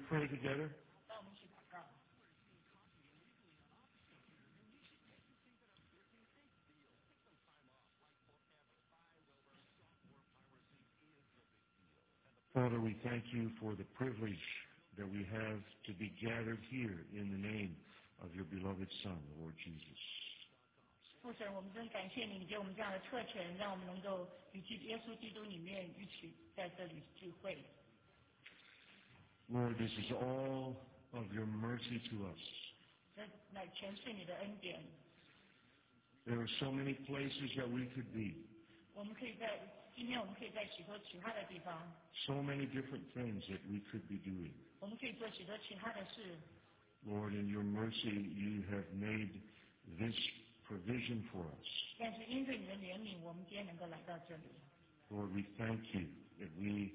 pray together? 让我们一起祷告。 Father, we thank you for the privilege that we have to be gathered here in the name of your beloved Son, the Lord Jesus. 父神，我们真感谢你，你给我们这样的特权，让我们能够与耶稣基督里面一起在这里聚会。 Lord, this is all of your mercy to us. 这乃全是你的恩典。 There are so many places that we could be. 今天我们可以在许多其他的地方。 So many different things that we could be doing. 我们可以做许多其他的事。 Lord, in your mercy, you have made this provision for us. 但是因着你的怜悯，我们今天能够来到这里。 Lord, we thank you that we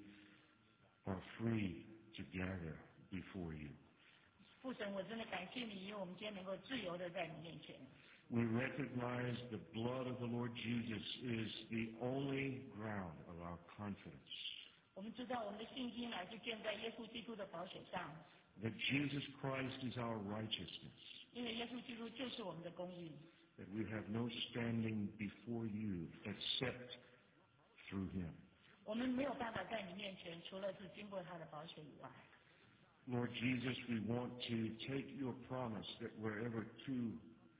are free to gather before you. 父神，我真的感谢你，因为我们今天能够自由的在你面前。 We recognize the blood of the Lord Jesus is the only ground of our confidence. 我们知道我们的信心乃是建在耶稣基督的宝血上。 That Jesus Christ is our righteousness. 因为耶稣基督就是我们的公义。 That we have no standing before you except through him. 我们没有办法在你面前，除了是经过他的宝血以外。 Lord Jesus, we want to take your promise that wherever two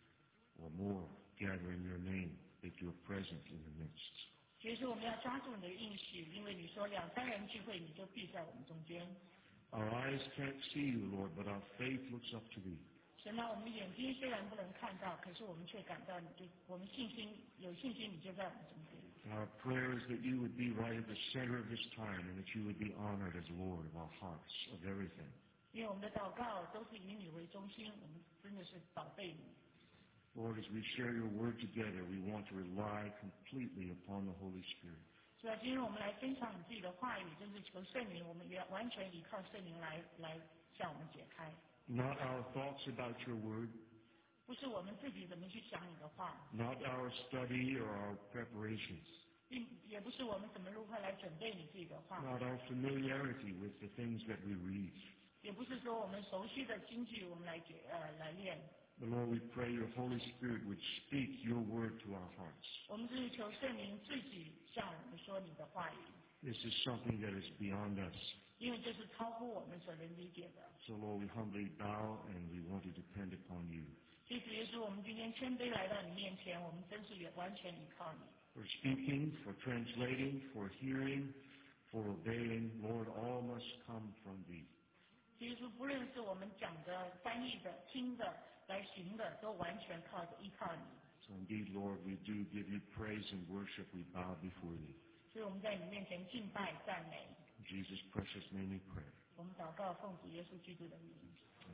or more gather in your name, that you're present in the midst. 其实我们要抓住你的应许，因为你说2、3人聚会，你就必在我们中间。 Our eyes can't see you, Lord, but our faith looks up to thee. 神啊，我们眼睛虽然不能看到，可是我们却感到你就我们有信心，你就在我们中间。 Our prayer is that you would be right at the center of this time and that you would be honored as Lord of our hearts, of everything. 因为我们的祷告都是以你为中心，我们真的是宝贝你。 Lord, as we share your word together, we want to rely completely upon the Holy Spirit. 是啊，今天我们来分享你自己的话语，真是求圣灵，我们也完全依靠圣灵来向我们解开。 Not our thoughts about your word. 不是我们自己怎么去想你的话。 Not our study or our preparations. 也不是我们怎么如何来准备你自己的话。 Not our familiarity with the things that we read. 也不是说我们熟悉的经句我们来练。 But Lord, we pray your Holy Spirit would speak your word to our hearts. 我们就是求圣灵自己向我们说你的话语。 This is something that is beyond us. 因为这是超乎我们所能理解的。 So Lord, we humbly bow and we want to depend upon you. 所以主耶稣，我们今天谦卑来到你面前，我们真是也完全依靠你。 For speaking, for translating, for hearing, for obeying, Lord, all must come from thee. 主耶稣，不论是我们讲的、翻译的、听的、来行的，都完全依靠你。 So indeed, Lord, we do give you praise and worship. We bow before thee. 所以我们在你面前敬拜赞美。 In Jesus' precious name we pray. 我们祷告，奉主耶稣基督的名。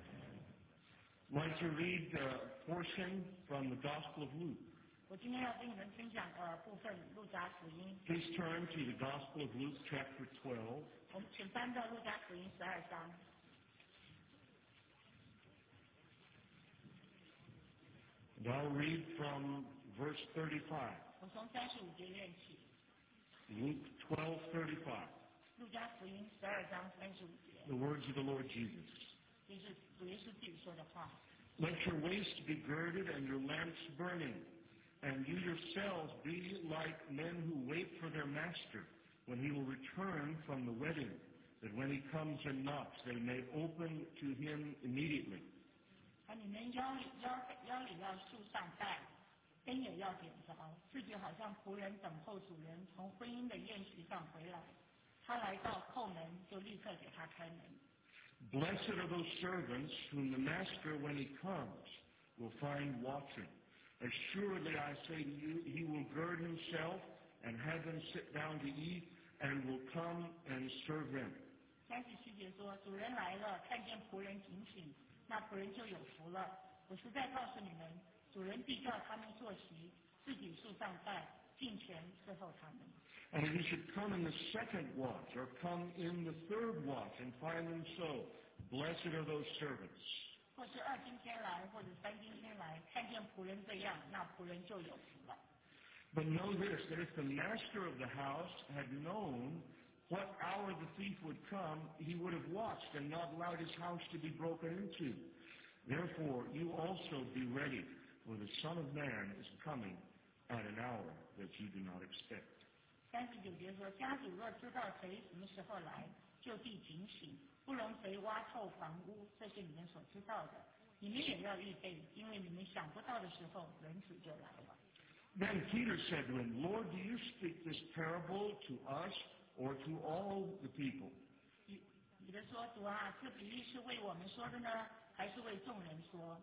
I'd like to read a portion from the Gospel of Luke. 我今天要跟你们分享部分路加福音。 Please turn to the Gospel of Luke, chapter 12. 我们请翻到路加福音12章。 And I'll read from verse 35. 我从35节念起。 Luke 12:35. 路加福音12章35节。 The words of the Lord Jesus. 这是主耶稣自己说的话。 Let your waist be girded and your lamps burning, and you yourselves be like men who wait for their master when he will return from the wedding, that when he comes and knocks, they may open to him immediately. 你们腰里要束上带，灯也要点着，自己好像仆人等候主人从婚姻的宴席上回来，他来到叩门，就立刻给他开门。 Blessed are those servants whom the master, when he comes, will find watching. Assuredly, I say to you, he will gird himself and have them sit down to eat, and will come and serve them. 37节说，主人来了，看见仆人警醒，那仆人就有福了。我实在告诉你们，主人必叫他们坐席，自己束上带，进前伺候他们。 And if he should come in the second watch, or come in the third watch, and find them so, blessed are those servants. 或是2更天来，或者3更天来，看见仆人这样，那仆人就有福了。 But know this, that if the master of the house had known what hour the thief would come, he would have watched and not allowed his house to be broken into. Therefore, you also be ready, for the Son of Man is coming at an hour that you do not expect. 39节说，家主若知道谁什么时候来，就必警醒，不容谁挖透房屋。这是你们所知道的，你们也要预备，因为你们想不到的时候，人子就来了。 Then Peter said to him, Lord, do you speak this parable to us or to all the people? 彼得说，主啊，这比喻是为我们说的呢，还是为众人说？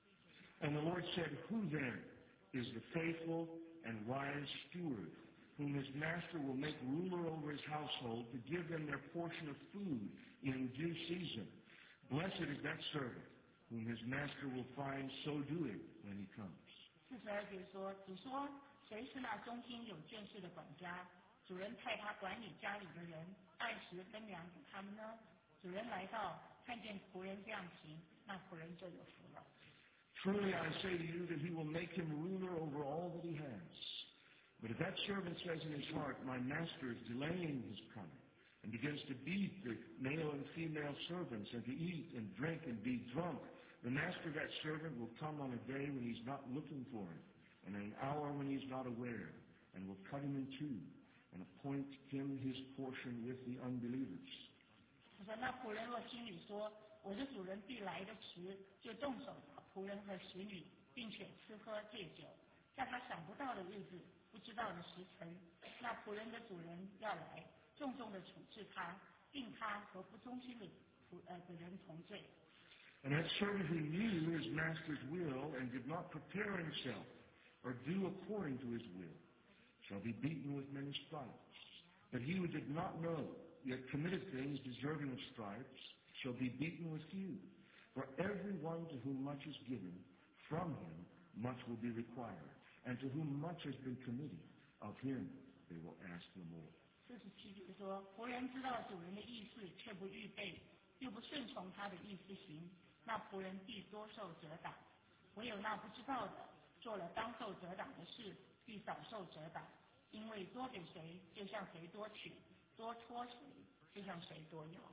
And the Lord said, Who then is the faithful and wise steward, whom his master will make ruler over his household to give them their portion of food in due season? Blessed is that servant, whom his master will find so doing when he comes. 42节说，主说，谁是那忠心有见识的管家？主人派他管理家里的人，按时分粮给他们呢？主人来到，看见仆人这样行，那仆人就有福了。 Truly I say to you that he will make him ruler over all that he has. But if that servant says in his heart, My master is delaying his coming, and begins to beat the male and female servants, and to eat and drink and be drunk, the master of that servant will come on a day when he's not looking for him, and an hour when he's not aware, and will cut him in two, and appoint him his portion with the unbelievers. 他说：“那仆人若心里说，我的主人必来得迟，就动手打仆人和使女，并且吃喝醉酒，在他想不到的日子，不知道的时辰，那仆人的主人要来，重重的处置他，定他和不忠心的人同罪。” And that servant who knew his master's will and did not prepare himself or do according to his will shall be beaten with many stripes. But he who did not know, yet committed things deserving of stripes, shall be beaten with few. For everyone to whom much is given, from him much will be required. And to whom much has been committed, of him they will ask no more. 47节说：“仆人知道主人的意思，却不预备，又不顺从他的意思行，那仆人必多受责打；唯有那不知道的，做了当受责打的事，必少受责打。因为多给谁，就向谁多取；多托谁，就向谁多要。”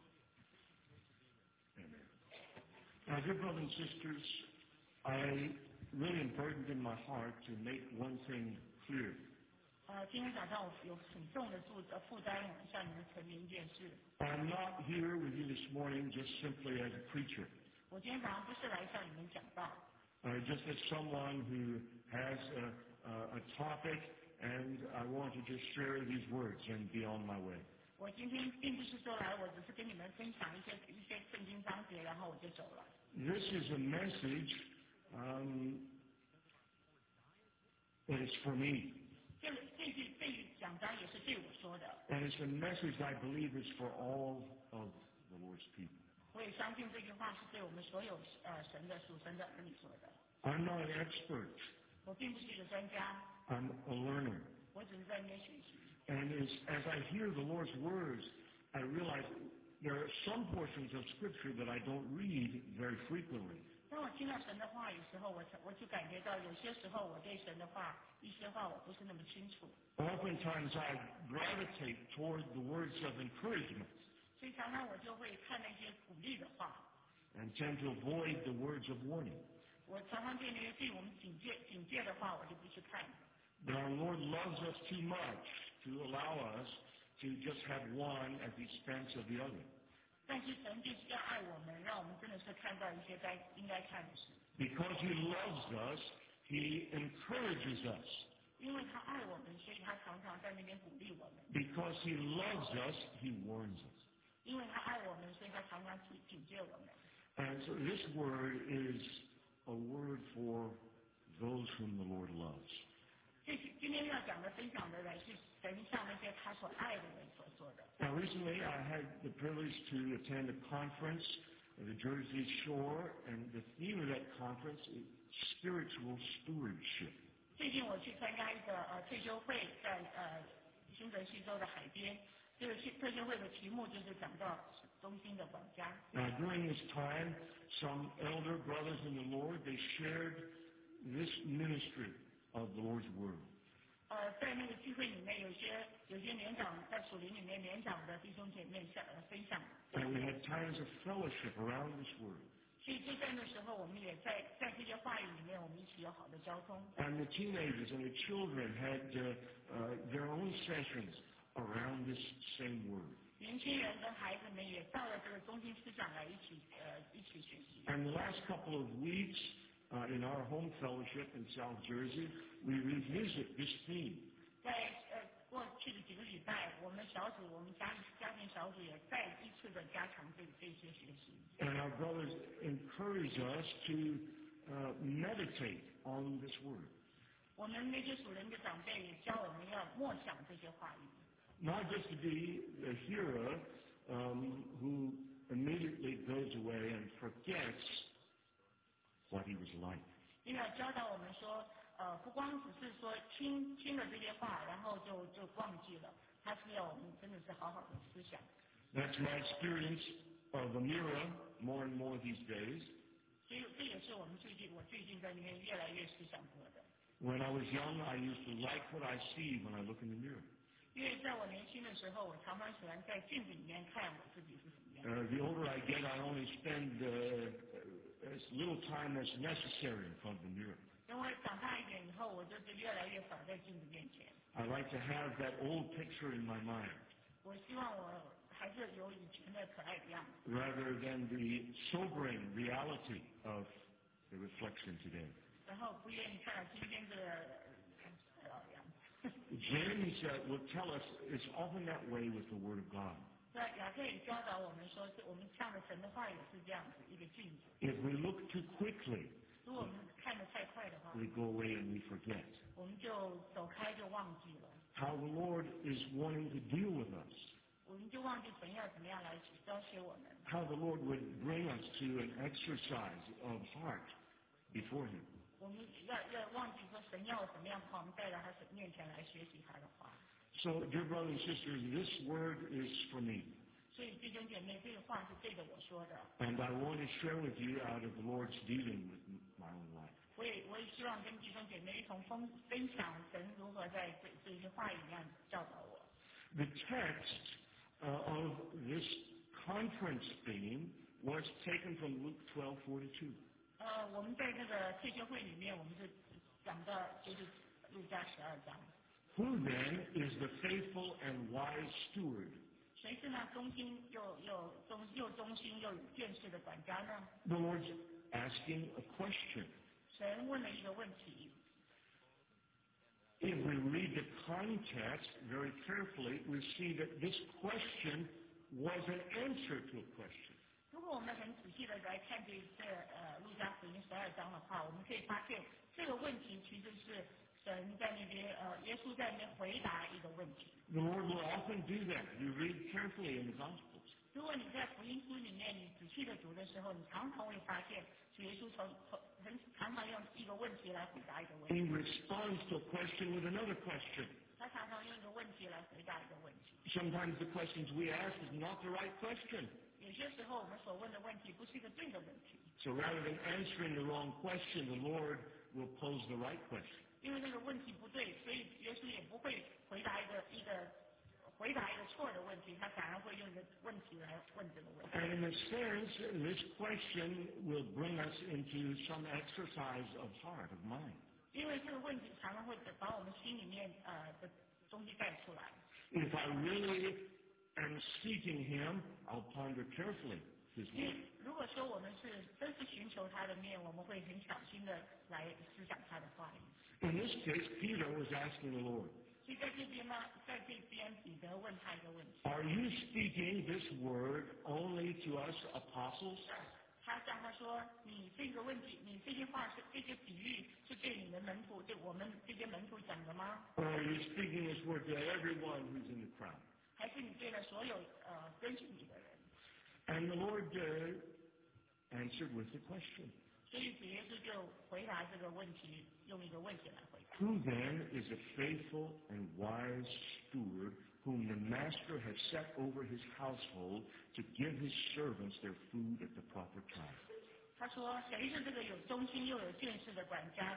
Amen. Now, dear brothers and sisters, I really am burdened in my heart to make one thing clear. 今天早上我有很重的负担，我向你们陈明一件事。 I'm not here with you this morning just simply as a preacher. 我今天早上不是来向你们讲道， Just as someone who has a topic and I want to just share these words and be on my way. 我今天并不是说来，我只是跟你们分享一些圣经章节，然后我就走了。 This is a message that is for me. 这句讲章也是对我说的。 And it's a message I believe is for all of the Lord's people. 我也相信这句话是对我们所有属神的儿女说的。 I'm not an expert. 我并不是一个专家， I'm a learner. 我只是在那边学习。 And as I hear the Lord's words, I realize there are some portions of Scripture that I don't read very frequently. 当我听到神的话，有时候我就感觉到，有些时候我对神的话，一些话我不是那么清楚。 Oftentimes I gravitate toward the words of encouragement 所以常常我就会看那些鼓励的话， and tend to avoid the words of warning. 我常常对那些对我们警戒的话，我就不去看。 But our Lord loves us too much to allow us to just have one at the expense of the other. 但是神就是要爱我们，让我们真的是看到一些应该看的事。 Because He loves us, He encourages us. 因为他爱我们，所以他常常在那边鼓励我们。 Because He loves us, He warns us. 因为他爱我们，所以他常常警戒我们。 And so this word is a word for those whom the Lord loves. 今天要讲的分享的呢，是神向那些他所爱的人所说的。 Now recently I had the privilege to attend a conference at the Jersey Shore, and the theme of that conference is spiritual stewardship. 最近我去参加一个退休会，在新泽西州的海边。这个退休会的题目就是讲到忠心的管家。 Now during this time, some elder brothers in the Lord, they shared this ministry of the Lord's Word. 在那个聚会里面，有些年长在属灵里面年长的弟兄姐妹分享。 And we had times of fellowship around this word. 所以就在那时候，我们也在这些话语里面，我们一起有好的交通。 And the teenagers and the children had their own sessions around this same word. 年轻人跟孩子们也到了这个中心思想来一起学习。 And the last couple of weeks in our home fellowship in South Jersey, we revisit this theme. 在过去的几个礼拜，我们家庭小组也再一次的加强这些学习。 And our brothers encourage us to meditate on this word. 我们那些属灵的长辈也教我们要默想这些话语。 Not just to be a hearer who immediately goes away and forgets what he was like. 因为要教导我们说，不光只是说听了这些话，然后就忘记了，他是要我们真的是好好的思想。 That's my experience of a mirror more and more these days. 所以这也是我最近在里面越来越思想过的。 When I was young, I used to like what I see when I look in the mirror. 因为在我年轻的时候，我常常喜欢在镜子里面看我自己是什么样。 The older I get, I only spend as little time as necessary in front of the mirror. 等我长大一点以后，我就是越来越少在镜子面前。 I like to have that old picture in my mind. 我希望我还是有以前的可爱的样子。 Rather than the sobering reality of the reflection today. 然后不愿意看到今天这个老样子。 James will tell us it's often that way with the Word of God. 那雅各也教导我们说，我们唱的神的话也是这样子一个镜子。 If we look too quickly, 如果我们看得太快的话， we go away and we forget. 我们就走开就忘记了。 How the Lord is wanting to deal with us. 我们就忘记神要怎么样来教学我们。 How the Lord would bring us to an exercise of heart before Him. 我们要忘记说神要怎么样把我们带到他面前来学习他的话。 So, dear brothers and sisters, this word is for me. 所以弟兄姐妹，这个话是对着我说的。 And I want to share with you out of the Lord's dealing with my own life. 我也希望跟弟兄姐妹一同分享神如何在这些话语里面教导我。 The text of this conference theme was taken from Luke 12:42. 我们在这个退休会里面，我们是讲到就是路加12章。 Who then is the faithful and wise steward? 谁是那忠心又忠心又有见识的管家呢？ The Lord's asking a question. 神问了一个问题。 If we read the context very carefully, we see that this question was an answer to a question. 如果我们很仔细的来看这路加福音12章的话，我们可以发现这个问题其实是神在那边耶稣在那边回答一个问题。 The Lord will often do that. You read carefully in the Gospels. 如果你在福音书里面你仔细的读的时候，你常常会发现主耶稣常常用一个问题来回答一个问题。 He responds to a question with another question. 他常常用一个问题来回答一个问题。 Sometimes the questions we ask is not the right question. 有些时候我们所问的问题不是一个对的问题。 So rather than answering the wrong question, the Lord will pose the right question. 因为那个问题不对，所以耶稣也不会回答一个错的问题，他反而会用一个问题来问这个问题。 And in a sense, this question will bring us into some exercise of heart, of mind. 因为这个问题常常会把我们心里面的东西带出来。 If I really am seeking Him, I'll ponder carefully His 因 word. 为如果说我们是真是寻求他的面，我们会很小心的来思想他的话语。 In this case, Peter was asking the Lord, 所以在这边呢，在这边彼得问他一个问题， Are you speaking this word only to us apostles? 他向他说：“你这个问题，你这些话是这些比喻是对你们门徒，对我们这些门徒讲的吗？ Or are you speaking this word to everyone who's in the crowd? 还是你对了所有跟随你的人？” And the Lord answered with the question. 所以主耶稣就回答这个问题，用一个问题来回答。 Who then is a faithful and wise steward whom the master has set over his household to give his servants their food at the proper time? 他说：“谁是这个有忠心又有见识的管家？他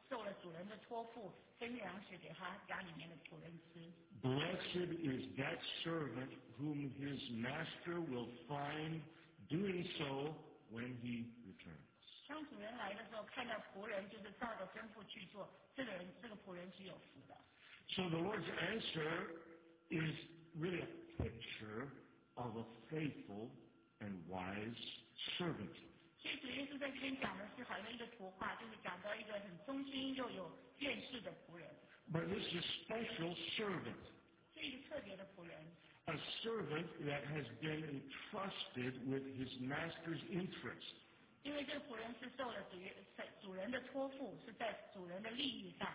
受了主人的托付，分粮食给他家里面的仆人吃。 Blessed is that servant whom his master will find doing so when he returns. 当主人来的时候，看到仆人就是照着吩咐去做，这个仆人是有福的。 So the Lord's answer is really a picture of a faithful and wise servant. 所以主耶稣在这边讲的是好像一个图画，就是讲到一个很忠心又有见识的仆人。 But this is a special servant. 是一个特别的仆人。 A servant that has been entrusted with his master's interest. 因为这个仆人是受了主人的托付，是在主人的利益上。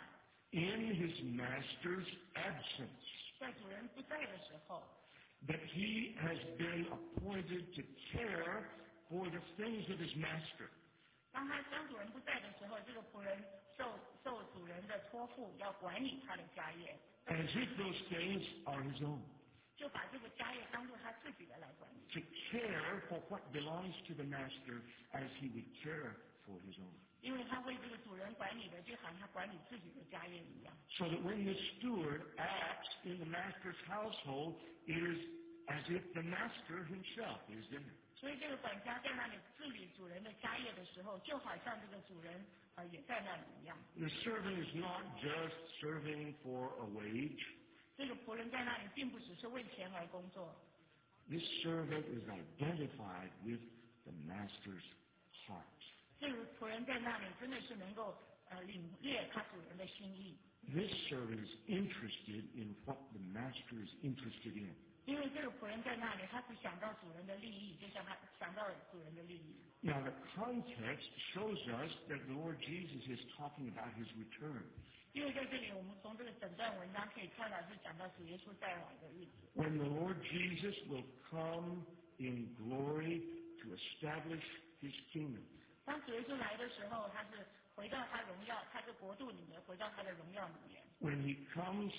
In his master's absence. 在主人不在的时候。 That he has been appointed to care for the things of his master. 当主人不在的时候，这个仆人受主人的托付，要管理他的家业。 As if those things are his own. 就把这个家业当作他自己的来管理。 To care for what belongs to the master as he would care for his own. 因为他为这个主人管理的，就好像他管理自己的家业一样。 So that when the steward acts in the master's household, it is as if the master himself is there. 所以这个管家在那里治理主人的家业的时候，就好像这个主人也在那里一样。 The servant is not just serving for a wage. 这个仆人在那里并不只是为钱而工作。 This servant is identified with the master's heart. 这个仆人在那里真的是能够领略他主人的心意。 This servant is interested in what the master is interested in. 因为这个仆人在那里，他是想到主人的利益，就像他想到主人的利益。 Now the context shows us that the Lord Jesus is talking about his return. 因为在这里，我们从这个整段文章可以看到，是讲到主耶稣再来的日子。 When the Lord Jesus will come in glory to establish his kingdom. 当主耶稣来的时候，他是回到他荣耀，他的国度里面，回到他的荣耀里面。 When he comes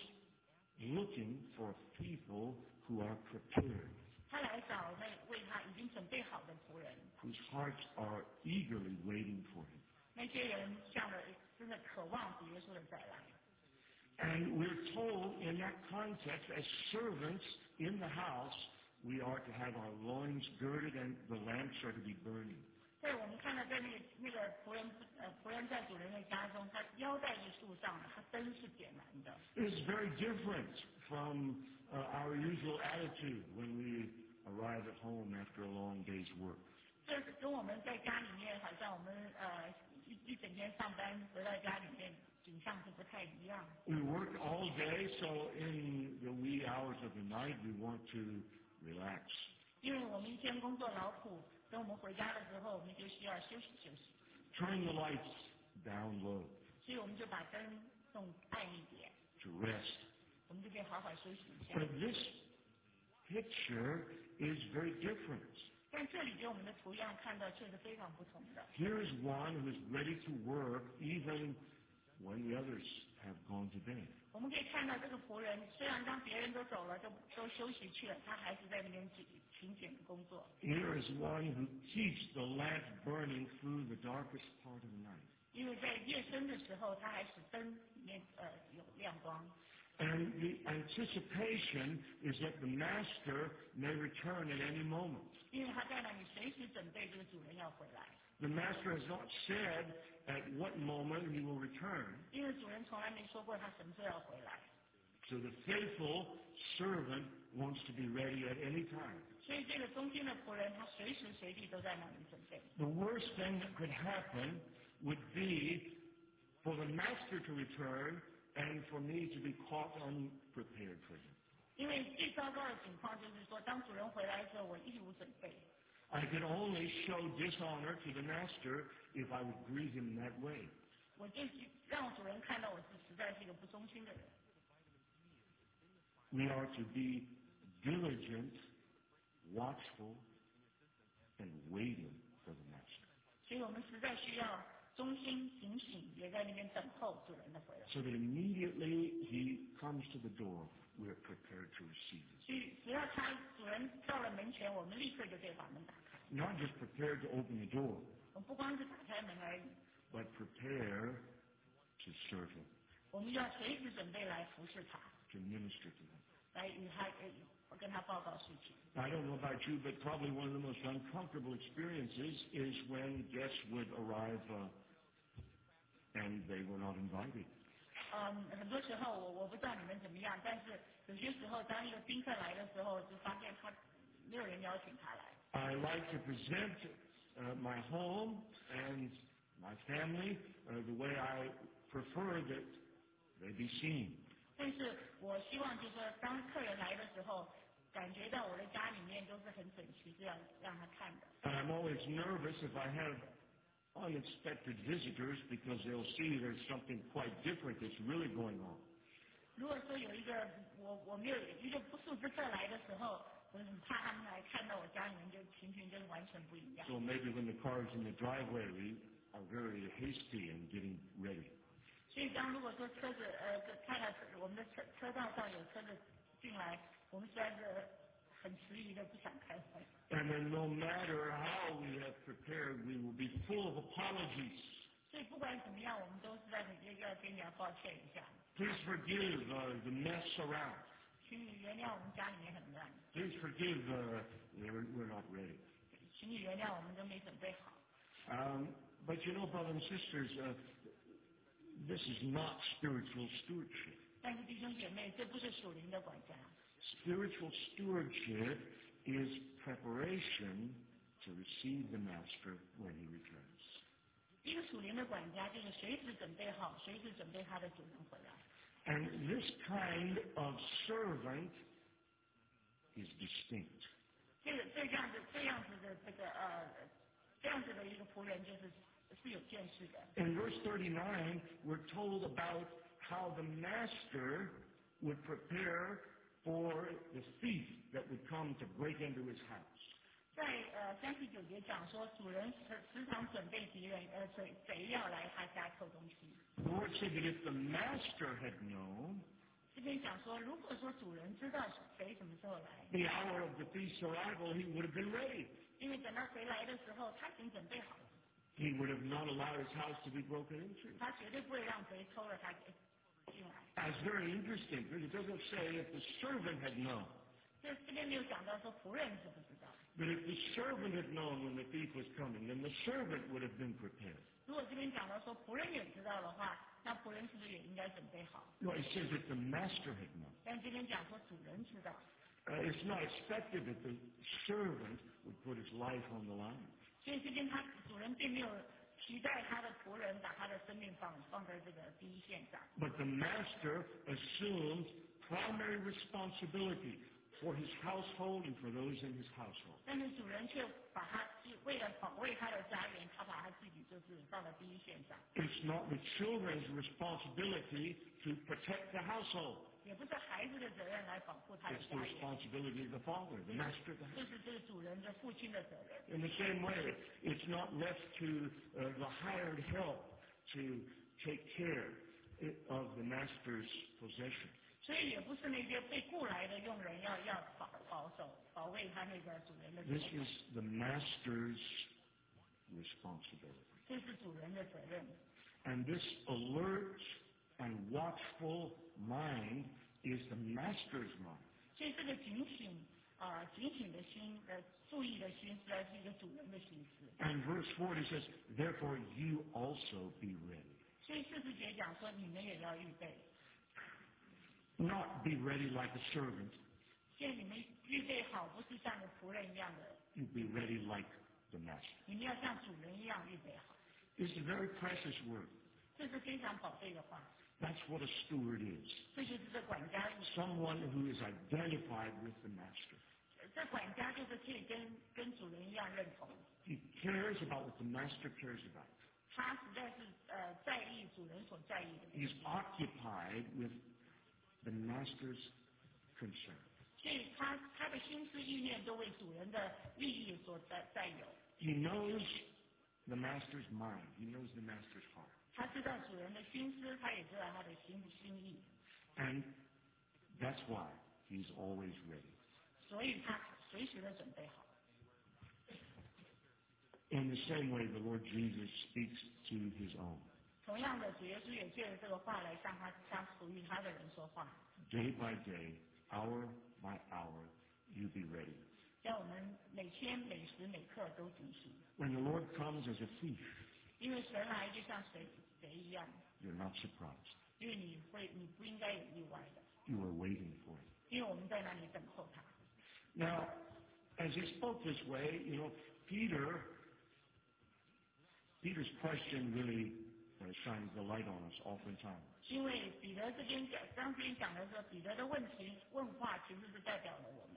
looking for people who are prepared. 他来找那为他已经准备好的仆人。 Whose hearts are eagerly waiting for him. 那些人向了真的渴望主耶稣的再来。 And we're told in that context, as servants in the house, we are to have our loins girded and the lamps are to be burning. 在我们看到在那个仆人在主人的家中，他腰带是束上的，他灯是点燃的。 It is very different from our usual attitude when we arrive at home after a long day's work. 这跟我们在家里面，好像我们一整天上班回到家里面，景象是不太一样。 We work all day, so in the wee hours of the night, we want to relax. 因为我们一天工作劳苦，等我们回家的时候，我们就需要休息休息。 Turn the lights down low. 所以我们就把灯弄暗一点。 To rest. 我们就可以好好休息一下。 But this picture is very different. 但这里给我们的图样看到却是非常不同的。 Here is one who is ready to work even when the others have gone to bed. 我们可以看到这个仆人，虽然当别人都走了，都休息去了，他还是在那边勤俭的工作。 Here is one who keeps the lamp burning through the darkest part of the night. 因为在夜深的时候，他还使灯里面有亮光。 And the anticipation is that the master may return at any moment. 因为他在那里随时准备这个主人要回来。 The master has not said at what moment he will return. 因为主人从来没说过他什么时候要回来。 So the faithful servant wants to be ready at any time. 所以这个忠心的仆人，他随时随地都在那里准备。 The worst thing that could happen would be for the master to return and for me to be caught unprepared for him. 因为最糟糕的情况就是说，当主人回来的时候，我一无准备。 I could only show dishonor to the master if I would greet him in that way. 我就让主人看到我是实在是一个不忠心的人。 We are to be diligent, watchful, and waiting for the master. 所以我们实在需要忠心警醒，也在那边等候主人的回来。 So that immediately he comes to the door, we are prepared to receive him. 所以只要主人到了门前，我们立刻就可以把门打开。 Not just prepared to open the door, 我们不光是打开门而已， but prepare to serve him, 我们要随时准备来服侍他， to minister to him. 来与他跟他报告事情。 I don't know about you, but probably one of the most uncomfortable experiences is when guests would arrive and they were not invited. 很多时候我不知道你们怎么样，但是有些时候当一个宾客来的时候，就发现他没有人邀请他来。 I like to present my home and my family the way I prefer that they be seen. 但是我希望就是说，当客人来的时候，感觉到我的家里面都是很整齐，这样让他看的。 And I'm always nervous if I have unexpected visitors because they'll see there's something quite different that's really going on. 如果说有一个我没有一个不速之客来的时候，我很怕他们来看到我家里面就情形跟完全不一样。 So maybe when the car's in the driveway, we are very hasty in getting ready. 所以如果说车子看到我们的车道上有车子进来，我们实在是很迟疑的不想开会。 And then no matter how we have prepared, we will be full of apologies. 所以不管怎么样，我们都是在要跟人家抱歉一下， Please forgive the mess around. 请你原谅我们家里面很乱， Please forgive we're not ready. 请你原谅我们都没准备好。 But you know, brothers and sisters, this is not spiritual stewardship. 但是弟兄姐妹，这不是属灵的管家。 Spiritual stewardship is preparation to receive the master when he returns. 一个属灵的管家就是随时准备好，随时准备他的主人回来。 And this kind of servant is distinct. 这样子的这样子的一个仆人是有见识的。 In verse 39, we're told about how the master would prepare for the thief that would come to break into his house. 在39节讲说，主人时常准备敌人贼要来他家偷东西。 The Lord said that if the master had known 这边讲说，如果说主人知道谁什么时候来， the hour of the thief's arrival, he would have been ready. 因为等到谁来的时候，他已经准备好了， He would have not allowed his house to be broken into. 他绝对不会让贼偷了他进来。 That's very interesting because it doesn't say if the servant had known. 这边没有讲到说仆人知不知道。 But if the servant had known when the thief was coming, then the servant would have been prepared. 如果这边讲到说仆人也知道的话，那仆人是不是也应该准备好？ No, it says if the master had known. 但这边讲说主人知道， It's not expected that the servant would put his life on the line. 所以这边主人并没有期待他的仆人把他的生命放在这个第一线上。 But the master assumed primary responsibility for his household and for those in his household. 但是主人却把他为了保卫他的家园，他把他自己就是放在第一线上。 It's not the children's responsibility to protect the household. 也不是孩子的责任来保护他的 It's 家 the 园， responsibility of the father, the master of the 这 house. 是这个主人的父亲的责任。 In the same way, it's not left to the hired help to take care of the master's possession. 所以也不是那些被雇来的佣人要保卫他那个主人的责 This 任， is the master's responsibility. 这是主人的责任。 And this alert and watchful mind is the master's mind. 所以这个警醒的心，注意的心，实在是一个主人的心思。 And verse 40 says, therefore you also be ready. 所以40节讲说，你们也要预备， Not be ready like a servant. 现在你们预备好，不是像个仆人一样的， You be ready like the master. 你们要像主人一样预备好。 It's a very precious word. 这是非常宝贝的话， That's what a steward is. 这就是这管家意思。 Someone who is identified with the master. 这管家就是可以跟主人一样认同， He cares about what the master cares about. 他实在是在意主人所在意的东 He's 西， occupied with the master's concern. 所以他的心思意念都为主人的利益所占有。 He knows the master's mind. He knows the master's heart. 他知道主人的心思，他也知道他的心意， And that's why he's always ready. 所以他随时的准备好。 In the same way, the Lord Jesus speaks to his own. 同样的，主耶稣也借着这个话来向向属于他的人说话。 Day by day, hour by hour, you be ready. 叫我们每天每时每刻都警醒。 When the Lord comes as a thief, 因为神来就像贼一样。 you're not surprised. 因为你不应该有意外的。 You are waiting for it. 因为我们在那里等候他。 Now, as he spoke this way, Peter's question really shines the light on us oftentimes. 因为彼得这边讲的是彼得的问话，其实是代表了我们。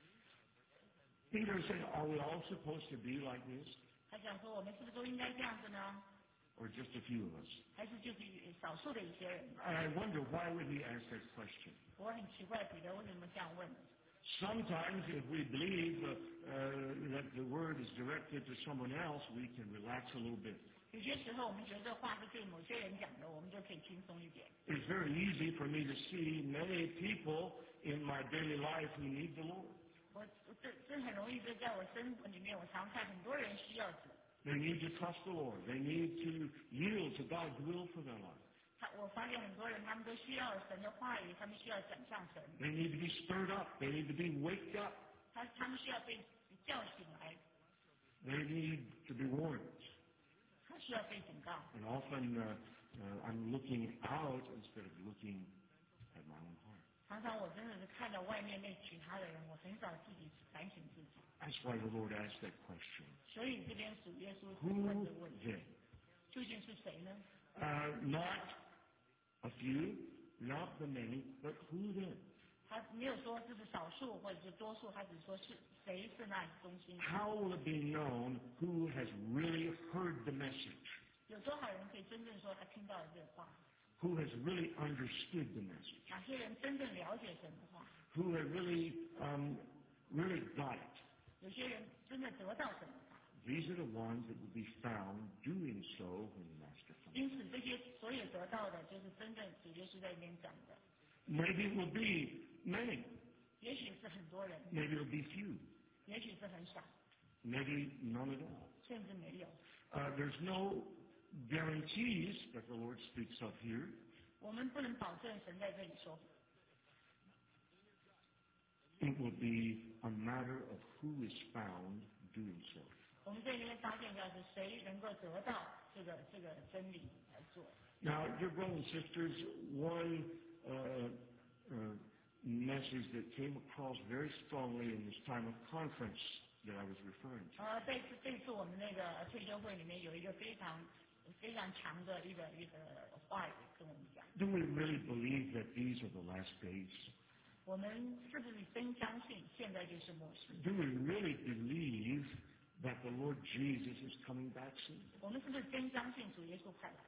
Peter said, are we all supposed to be like this? 他想说，我们是不是都应该这样子呢？ Or just a few of us? 还是就是少数的一些人？ And I wonder, why would he ask that question? 我很奇怪，彼得为什么这样问？ Sometimes if we believe that the word is directed to someone else, we can relax a little bit. 有些时候我们觉得这话是对某些人讲的，我们就可以轻松一点。 It's very easy for me to see many people in my daily life who need the Lord. 这很容易，就在我生活里面，我常看很多人需要主。 They need to trust the Lord. They need to yield to God's will for their life. 我发现很多人他们都需要神的话语，他们需要转向神。 They need to be stirred up. They need to be waked up. 他们需要被叫醒来。 They need to be warned. 他需要被警告。 And often I'm looking out instead of looking at my own heart. 常常我真的是看到外面那其他的人，我很少自己反省自己。 That's why the Lord asked that question. 所以这边主耶稣 Who 问的问题， then? 究竟是谁呢？ Not a few, not the many, but who then? 他没有说这是少数或者是多数，他只说是谁是那中心。 How will it be known who has really heard the message? 有多少人可以真正说他听到了这话？ Who has really understood the message? 哪些人真正了解神的话？ Who have really got it? 有些人真的得到神的话。 These are the ones that will be found doing so when the Master comes. 因此，这些所有得到的，就是真正主耶稣在里面讲的。 Maybe it will be many. 也许是很多人， Maybe it will be few. 也许是很少， Maybe none at all. 甚至没有。 There's no guarantees that the Lord speaks of here. 我们不能保证神在这里说。 It will be a matter of who is found doing so. 我们在这边发现到是谁能够得到这个真理来做。 Now, dear brothers and sisters, one message that came across very strongly in this time of conference that I was referring to. 这次我们那个退休会里面有一个非常强的一个话语跟我们讲。 Do we really believe that these are the last days? 我们是不是真相信现在就是末世？ Do we really believe that the Lord Jesus is coming back soon? 我们是不是真相信主耶稣快来了？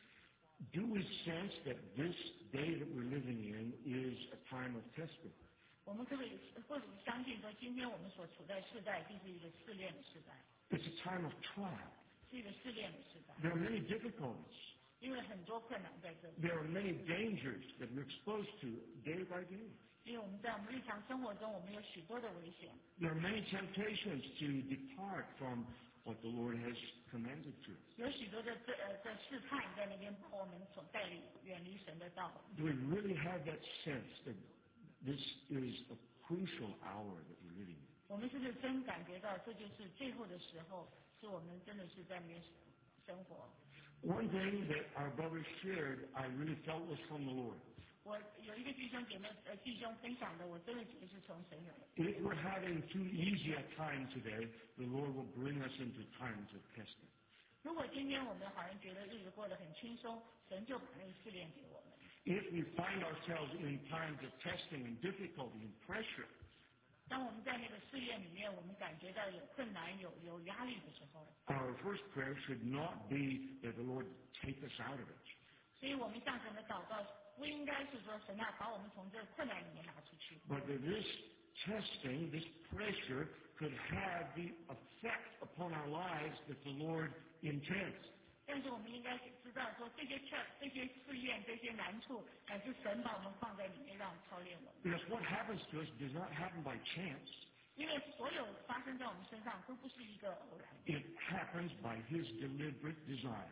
Do we sense that this day that we're living in is a time of testing? 我们可不可以相信说，今天我们所处在世代就是一个试炼的时代， It's a time of trial. 是一个试炼的时代， There are many difficulties. 因为很多困难在这里， There are many dangers that we're exposed to day by day. 因为我们在我们日常生活中，我们有许多的危险， There are many temptations to depart from what the Lord has commanded to us. 有许多的试探在那边把我们所带领远离神的道。 Do we really have that sense that this is a crucial hour that we're living in? 我们是不是真感觉到这就是最后的时候，是我们真的是在那边生活？ One thing that our brothers shared, I really felt was from the Lord. 我有一个弟兄分享的，我真的觉得是从神来的。 If we're having too easy a time today, the Lord will bring us into times of testing. 如果今天我们好像觉得日子过得很轻松，神就把那个试炼给我们。 If we find ourselves in times of testing and difficulty and pressure, 当我们在那个试验里面，我们感觉到有困难、有压力的时候， our first prayer should not be that the Lord take us out of it. 所以我们向神的祷告不应该是说神啊把我们从这个困难里面拿出去， But that this testing, this pressure, could have the effect upon our lives that the Lord intends. 但是我们应该知道说这些试验、这些难处，乃是神把我们放在里面，让我们操练我们。 Because what happens to us does not happen by chance. 因为所有发生在我们身上都不是一个偶然， It happens by His deliberate design.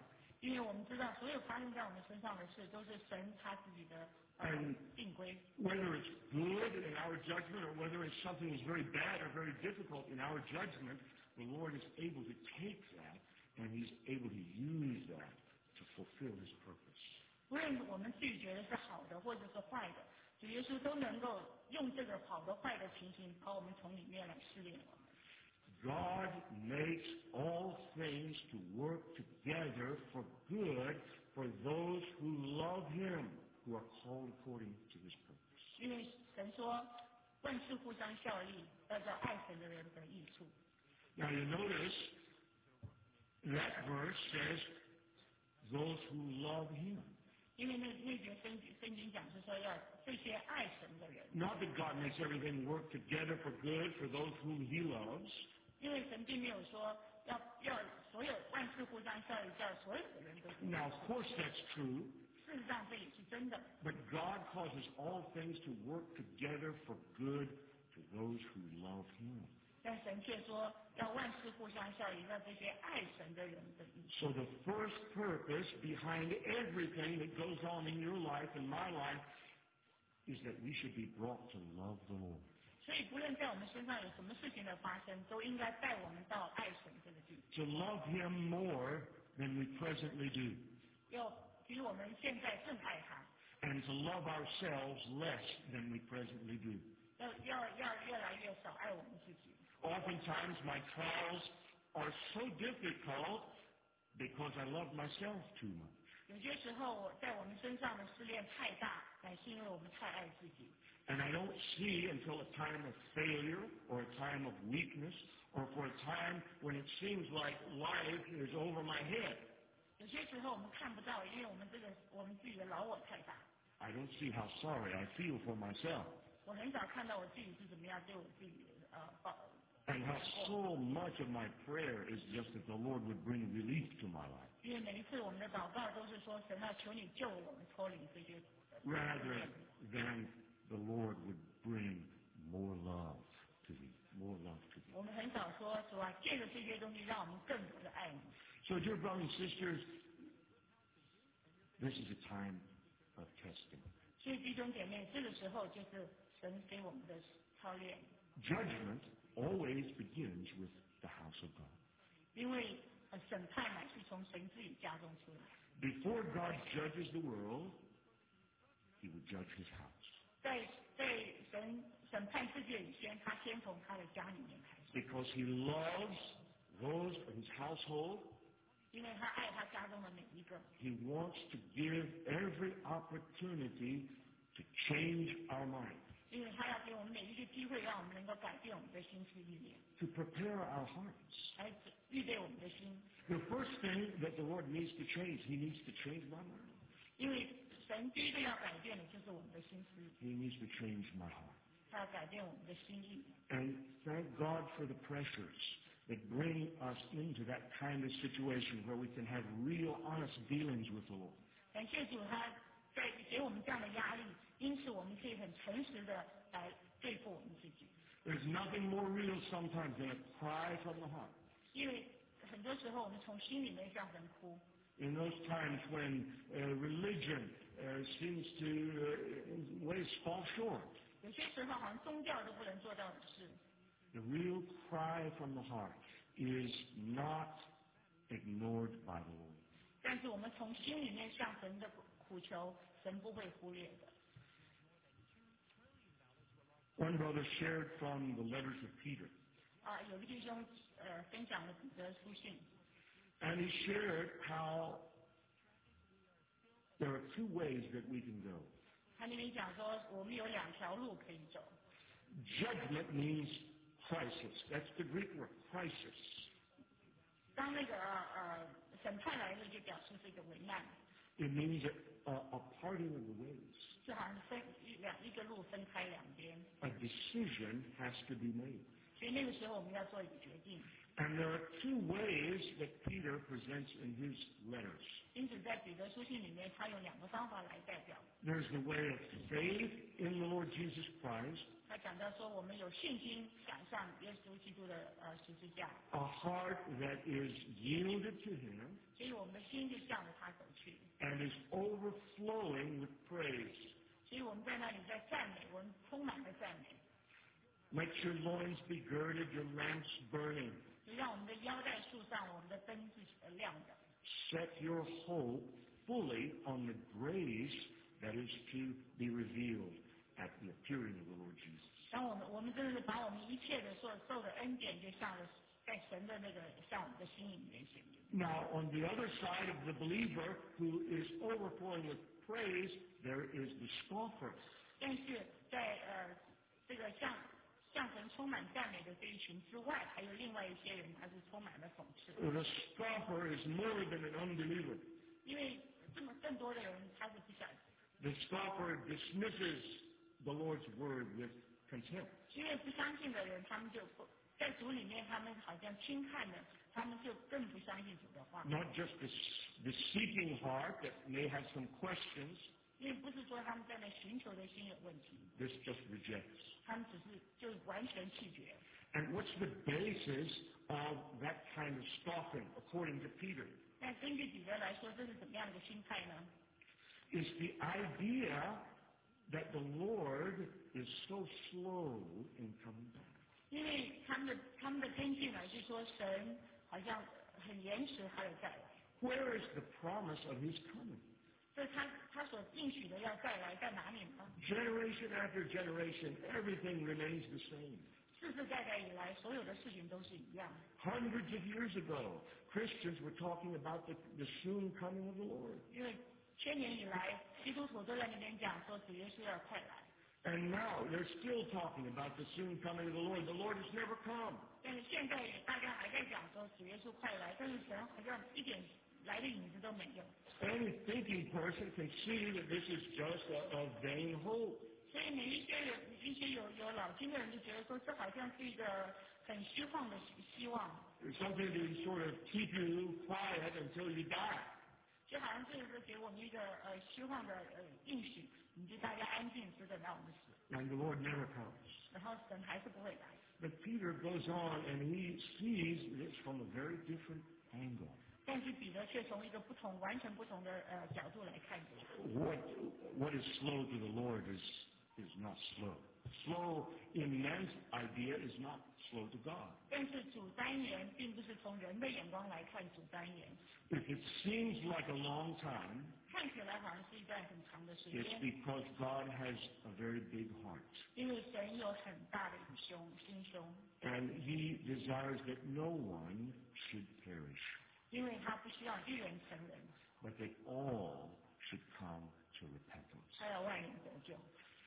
因为我们知道所有发生在我们身上的事都是神他自己的定规。 Whether it's good in our judgment or whether it's something that's very bad or very difficult in our judgment, the Lord is able to take that and He's able to use that to fulfill His purpose. 无论我们自己觉得是好的或者是坏的，主耶稣都能够用这个好的坏的情形把我们从里面来试炼我们。 God makes all things to work together for good for those who love Him, who are called according to His purpose. 因为神说万事互相效力，要叫爱神的人得益处。 Now you notice that verse says those who love Him. 因为那节圣经讲是说要这些爱神的人。 Not that God makes everything work together for good for those whom He loves. 因为神并没有说要所有万事互相效力，叫所有的人都。 Now, of course, that's true. 事实上这也是真的。 But God causes all things to work together for good to those who love Him. 但神却说要万事互相效力，让这些爱神的人得益处。 So the first purpose behind everything that goes on in your life and my life is that we should be brought to love the Lord. 所以不论在我们身上有什么事情的发生，都应该带我们到爱神这个地步。 To love Him more than we presently do. 要比我们现在更爱他， And to love ourselves less than we presently do. 要越来越少爱我们自己。 Oftentimes my trials are so difficult because I love myself too much. 有些时候在我们身上的试炼太大，乃是因为我们太爱自己。 And I don't see until a time of failure or a time of weakness or for a time when it seems like life is over my head. 有些时候我们看不到，因为我们自己的老我太大。 I don't see how sorry I feel for myself 我很少看到我自己是怎么样对我自己报。 and how so much of my prayer is just that the Lord would bring relief to my life 因为每一次我们的祷告都是说，神啊，求你救我们脱离这些。 rather than the Lord would bring more love to me, more love to me. 我们很少说，主啊，借着这些东西，让我们更多的爱你。 So dear brothers and sisters, this is a time of testing. 所以弟兄姐妹，这个时候就是神给我们的操练。 Judgment always begins with the house of God. 因为审判乃是从神自己家中出来。 Before God judges the world, He would judge His house. 在神审判世界以前，他先从他的家里面开始。 Because He loves those of His household, 因为他爱他家中的每一个， He wants to give every opportunity to change our mind, 因为他要给我们每一个机会，让我们能够改变我们的心思意念， to prepare our hearts. 来预备我们的心。 The first thing that the Lord needs to change, He needs to change my mind. 因为神第一个要改变的就是我们的心思， He needs to change my heart. 他要改变我们的心意。 And thank God for the pressures that bring us into that kind of situation where we can have real, honest dealings with the Lord. 感谢主，他在给我们这样的压力，因此我们可以很诚实的来对付我们自己。 There's nothing more real sometimes than a cry from the heart. 因为很多时候我们从心里面向神哭。 In those times when religion seems to, in ways, fall short, 有些时候好像宗教都不能做到的事， the real cry from the heart is not ignored by the Lord. 但是我们从心里面向神的苦求，神不会忽略的。 One brother shared from the letters of Peter, 有个弟兄分享了彼得书信， and he shared how there are two ways that we can go. 他那边讲说，我们有两条路可以走。 Judgment means crisis. That's the Greek word, crisis. 当那个审判来了，就表示是一个危难， It means a parting of the ways. 就好像一个路分开两边， A decision has to be made. 所以那个时候我们要做一个决定。 And there are two ways that Peter presents in his letters. 因此，在彼得书信里面，他用两个方法来代表。 There's the way of faith in the Lord Jesus Christ. 他讲到说，我们有信心想象耶稣基督的十字架。 A heart that is yielded to Him. 所以我们的心就向着他走去。 And is overflowing with praise. 所以我们在那里在赞美，我们充满了赞美。 Let your loins be girded, your lamps burning. 就让我们的腰带束上，我们的灯是亮的。 Set your hope fully on the grace that is to be revealed at the appearing of the Lord Jesus. 当我们真的是把我们一切的所受的恩典，就向着在神的那个向我们的心里面显明。 Now, on the other side of the believer who is overflowing with praise, there is the scoffer. 但是在这个向神充满赞美的这一群之外，还有另外一些人，他是充满了讽刺。 The scoffer is more than an unbeliever. 因为这么更多的人，他是不相信。 The scoffer dismisses the Lord's word with contempt. 因为不相信的人，他们就不在主里面，他们好像轻看的，他们就更不相信主的话。 Not just the seeking heart that may have some questions. 因为不是说他们在那寻求的心有问题。 This just rejects. 他们只是就完全弃绝。 And what's the basis of that kind of scoffing, according to Peter? 但根据彼得来说，这是怎么样的一个心态呢？ Is the idea that the Lord is so slow in coming back. 因为他们的根据呢，是说神好像很延迟他的再来。 Where is the promise of His coming? 所以他所应许的要再来在哪里呢？ Generation after generation, everything remains the same. 世世代代以来，所有的事情都是一样。 Hundreds of years ago, Christians were talking about the soon coming of the Lord. 因为千年以来，基督徒都在那边讲说主耶稣要快来。 And now they're still talking about the soon coming of the Lord. The Lord has never come. 但是现在大家还在讲说主耶稣快来，但是神好像一点来的影子都没有。 Any thinking person can see that this is just a vain hope. 所以每一些有老经的人就觉得说，这好像是一个很虚幻的希望。 It's something to sort of keep you quiet until you die. 就好像这个给我们一个虚幻的应许，你就大家安静，直等到我们死。 And the Lord never comes. 然后神还是不会来。 But Peter goes on and he sees this from a very different angle. 但是彼得却从一个完全不同的角度来看这个。 What is slow to the Lord is not slow. Slow in man's idea is not slow to God. 但是主耽延并不是从人的眼光来看主耽延。 If it seems like a long time, 看起来好像是一段很长的时 it's 间。 because God has a very big heart. 因为神有很大的心胸。 And He desires that no one should perish, 因为他不需要一人成人， but that all should come to repentance. 他要万人得救。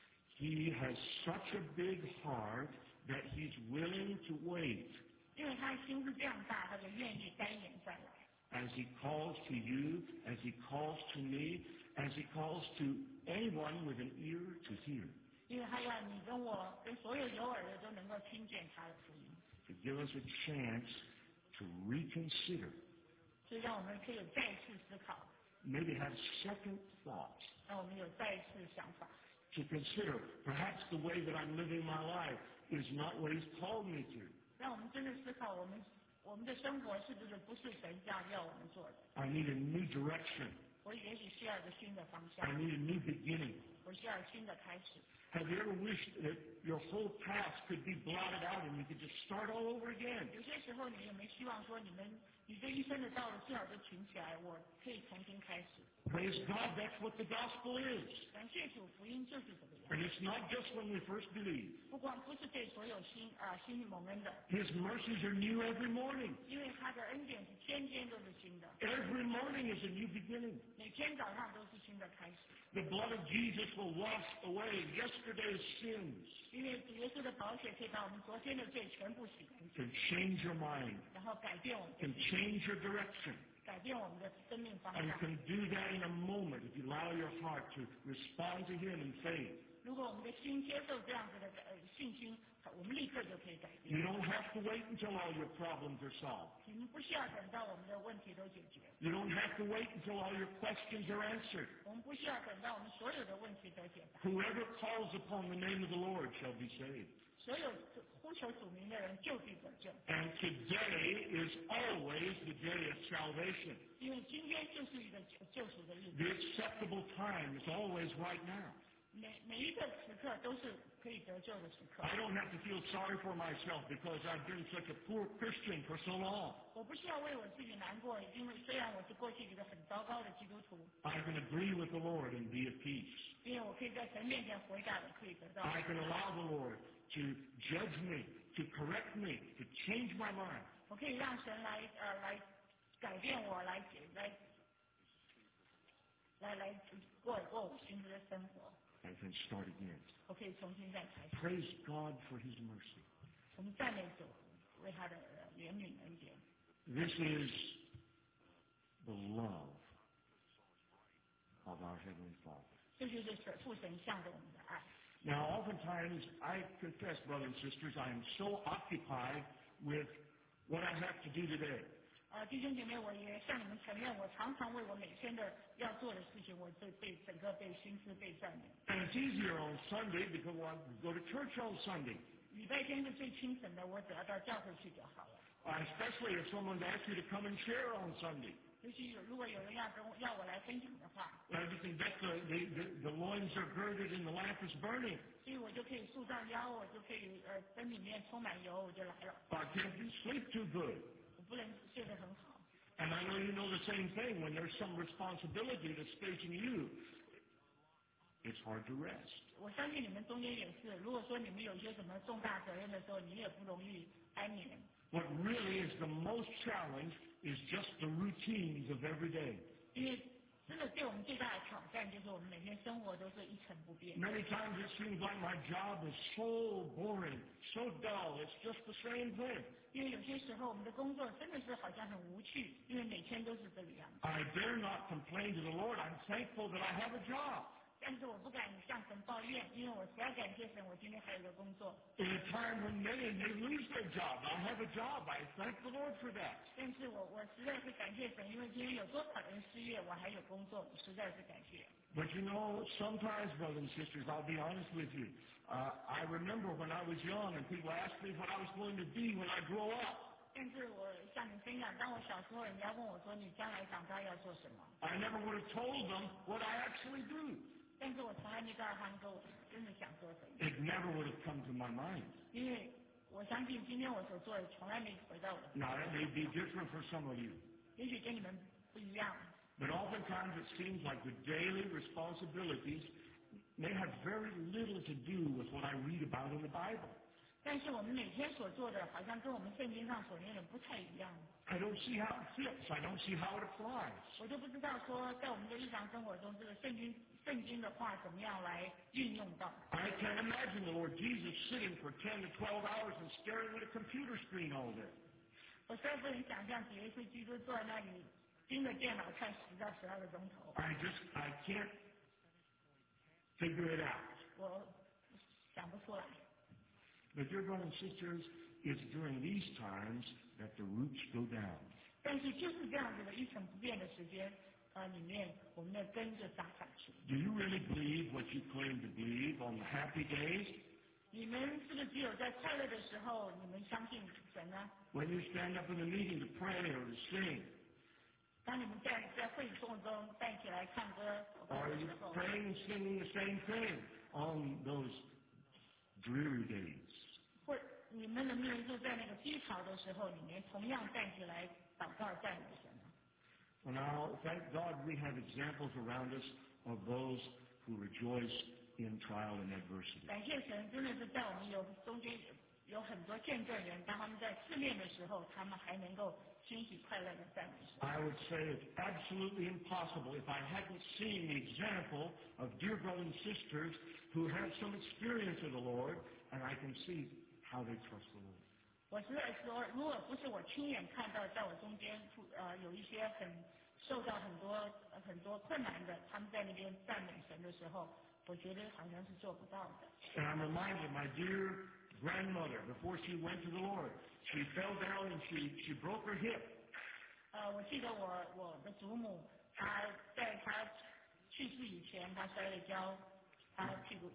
He has such a big heart that He's willing to wait 因为他的心是这样大，他就愿意单眼再来。 as He calls to you, as He calls to me, as He calls to anyone with an ear to hear. 因为他要你跟我跟所有有耳的都能够听见他的福音， To give us a chance to reconsider, 所以让我们可以再次思考， maybe have second thoughts, 让我们有再次想法， to consider perhaps the way that I'm living my life is not what He's called me to. 让我们真的思考我们的生活是不是神要我们做的。 I need a new direction. 我也许需要一个新的方 I 向， need a new beginning. 我需要新的开始。 Have you ever wished that your whole past could be blotted out and you could just start all over again? 有些时候你有没有希望说你这一生的道路最好都停起来，我可以重新开始。 Praise God, that's what the gospel is. 感谢主，福音就是这个样。 And it's not just when we first believe. 不是对所有新蒙恩的， His mercies are new every morning. 因为他的恩典是天天都是新的， Every morning is a new beginning. 每天早上都是新的开始。 The blood of Jesus will wash away yesterday's sins. 因为主耶稣的宝血可以把我们昨天的罪全部洗干净， Can change your mind. 然后改变我们 Can change your direction. 改变我们的生命方 And 向。 can do that in a moment if you allow your heart to respond to Him in faith. 如果我们的心接受这样子的信心，我们立刻就可以改变。 You don't have to wait until all your problems are solved. 你们不需要等到我们的问题都解决， You don't have to wait until all your questions are answered. 我们不需要等到我们所有的问题得解答。 Whoever calls upon the name of the Lord shall be saved. 所有呼求主名的人就必得救。 And today is always the day of salvation. 因为今天就是一个救赎的日子。 The acceptable time is always right now. 每一个时刻都是可以得救的时刻。 I don't have to feel sorry for myself because I've been such a poor Christian for so long. 我不需要为我自己难过，因为虽然我是过去一个很糟糕的基督徒， I can agree with the Lord and be at peace. 因为我可以在神面前悔改，我可以得到。 I can allow the Lord to judge me, to correct me, to change my mind. 我可以让神来改变我，来过我新的生活。 I can start again. 我可以重新再开始。 Praise God for His mercy. 我们赞美主，为他的怜悯恩典。 This is the love of our Heavenly Father. 这就是父神向着我们的爱。 Now, oftentimes, I confess, brothers and sisters, I am so occupied with what I have to do today. 弟兄姐妹，我也向你们承认，我常常为我每天的要做的事情，我被整个被心思被占领。 And it's easier on Sunday because I go to church on Sunday. 礼拜天是最清省的，我只要到教会去就好了。 Especially if someone's asked you to come and share on Sunday. 尤其如果有人要我来分享的话， You can bet the loins are girded and the lamp is burning. 所以我就可以束上腰，我就可以灯里面充满油，我就来了。 I can't sleep too good. 我不能睡得很好。 And I know you know the same thing. When there's some responsibility that's facing you, it's hard to rest. 我相信你们中间也是，如果说你们有一些什么重大责任的时候，你也不容易安眠。 What really is the most challenge is just the routines of every day. 因为真的对我们最大的挑战就是我们每天生活都是一成不变。 Many times it seems like my job is so boring, so dull. It's just the same thing. 因为有些时候我们的工作真的是好像很无趣，因为每天都是这个样子。 I dare not complain to the Lord. I'm thankful that I have a job. 但是我不敢向神抱怨，因为我实在感谢神，我今天还有个工作。 In a time when many may lose their job, I have a job. I thank the Lord for that. 但是我实在是感谢神，因为今天有多少人失业，我还有工作，我实在是感谢。 But you know, sometimes, brothers and sisters, I'll be honest with you. I remember when I was young and people asked me what I was going to be when I grow up. 但是我向你分享，当我小时候，人家问我说你将来长大要做什么， I never would have told them what I actually do. 但是我从来没告诉他们说我真的想做什么， It never would have come to my mind. 因为我相信今天我所做的从来没回到我的。 Now, it may be different for some of you. 也许跟你们不一样， But oftentimes it seems like the daily responsibilities may have very little to do with what I read about in the Bible. 但是我们每天所做的，好像跟我们圣经上所念的不太一样。 I don't see how it fits. I don't see how it applies. 我就不知道说，在我们的日常生活中，这个圣经的话怎么样来运用到。 I can't imagine the Lord Jesus sitting for 10 to 12 hours and staring at a computer screen all day. 我实在不能想象主耶稣基督坐在那里盯着电脑看10到12个钟头。 I can't figure it out. 我想不出来。 But dear brothers and sisters, it's during these times that the roots go down. 但是就是这样子的一成不变的时间里面，我们的根就扎下去。 Do you really believe what you claim to believe on the happy days? 你们是不是只有在快乐的时候，你们相信神呢？ When you stand up in the meeting to pray or to sing? 当你们在会众中站起来唱歌 Or are 的 you 时候， praying and singing the same thing on those dreary days? 或你们能不能就在那个低潮的时候里面，同样站起来祷告赞美神呢？ Well, now, thank God we have examples around us of those who rejoice in trial and adversity. 感谢神，真的是在我们中间有很多见证人，当他们在试炼的时候，他们还能够欣喜快乐的赞美神。 I would say it's absolutely impossible if I hadn't seen the example of dear brothers and sisters who have some experience of the Lord, and I can see how they trust the Lord. 我实在说，如果不是我亲眼看到，在我中间有一些受到很多困难的，他们在那边赞美神的时候， 我觉得好像是做不到的。 And I'm reminded of my dear grandmother, before she went to the Lord, she fell down and she broke her hip. 我记得我的祖母，她在她去世以前，她摔了跤，她屁股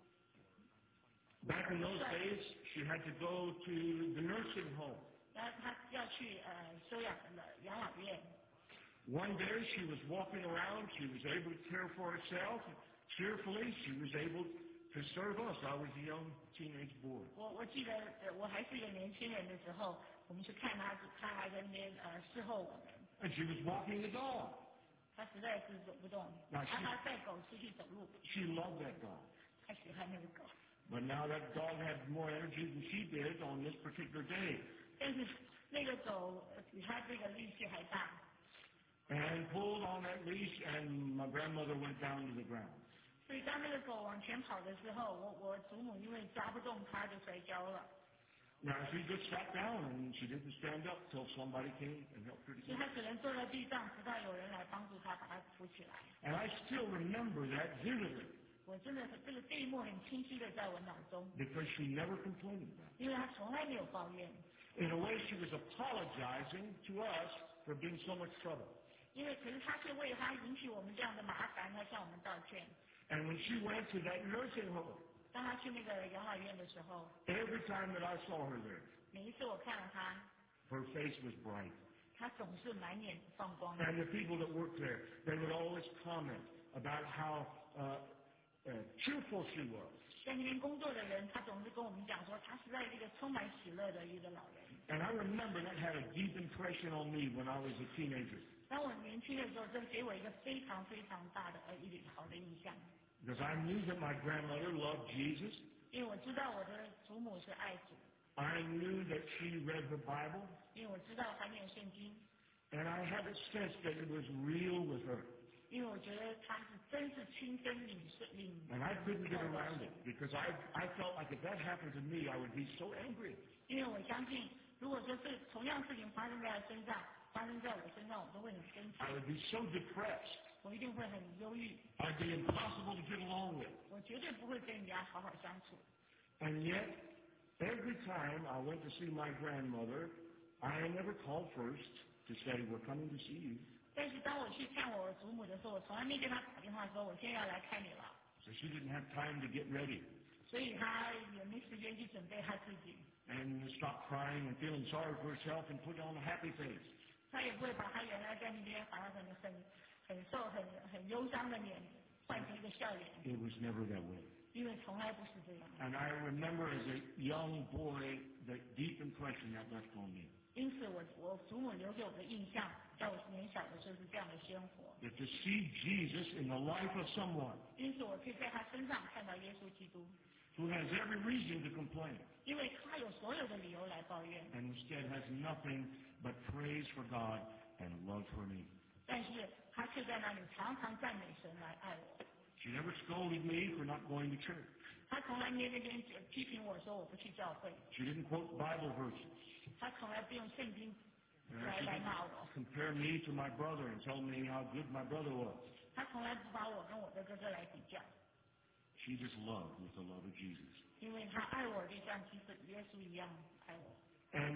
Back in those days, she had to go to the nursing home. 然后她要去收养的养老院。 One day she was walking around, she was able to care for herself. Cheerfully, she was able to serve us. I was a young teenage boy. 我记得我还是一个年轻人的时候，我们去看她，她还在那边侍候我们。 And she was walking the dog. 她实在是走不动，她带狗出去走路。 She loved that dog. 她喜欢那个狗。 But now that dog had more energy than she did on this particular day. 但是那个狗比她这个力气还大。 And pulled on that leash, and my grandmother went down to the ground. 所以当那个狗往前跑的时候，我祖母因为抓不动它就摔跤了。 Now she just sat down and she didn't stand up till somebody came and helped her to 所以 get 她 up. 只能坐在地上，直到有人来帮助她把她扶起来。 And I still remember that vividly 我真的是这个一幕很清晰的在我脑中， because she never complained about it. 因为她从来没有抱怨。 In a way, she was apologizing to us for being so much trouble. 因为可是她是为她引起我们这样的麻烦，她向我们道歉。 And when she went to that nursing home, 当她去那个养老院的时候， every time that I saw her there, 每一次我看了她， her face was bright. 她总是满脸放光。 And the people that worked there, they would always comment about how cheerful she was. 在那边工作的人，他总是跟我们讲说，他实在是一个充满喜乐的一个老人。 And I remember that had a deep impression on me when I was a teenager. 当我年轻的时候，这给我一个非常非常大的一好的印象。 Because I knew that my grandmother loved Jesus. 因为我知道我的祖母是爱主。 I knew that she read the Bible. 因为我知道她念圣经。 And I had a sense that it was real with her. 因为我觉得她是真是亲身领。 And I couldn't get around it because I felt like if that happened to me, I would be so angry. 因为我相信，如果说是同样事情发生在她身上，发生在我身上，我都会很生气。 I would be so depressed. 我一定会很忧郁。 I'd be impossible to get along with. 我绝对不会跟人家好好相处。 And yet, every time I went to see my grandmother, I never called first to say, we're coming to see you. 但是当我去看我祖母的时候，我从来没跟她打电话说我现在要来看你了。 So she didn't have time to get ready 所以她也没时间去准备她自己。 and stop crying and feeling sorry for herself and put on a happy face. 她也不会把她原来在那边好像很忧伤的脸换成一个笑脸。 It was never that way. 因为从来不是这样。 And I remember as a young boy the deep impression that left on me. 因此我祖母留给我的印象，在我年小的时候是这样的鲜活。 That to see Jesus in the life of someone 因此我可以在她身上看到耶稣基督， who has every reason to complain 因为他有所有的理由来抱怨， and instead has nothing but praise for God and love for me. 但是他却在那里常常赞美神来爱我。 She never scolded me for not going to church. 他从来没那边批评我说我不去教会， She didn't quote Bible verses. 他从来不用圣经 She 来 didn't 骂我， compare me to my brother and tell me how good my brother was. 他从来不把我跟我的哥哥来比较， She just loved with the love of Jesus. 因为他爱我就像耶稣一样爱我。 And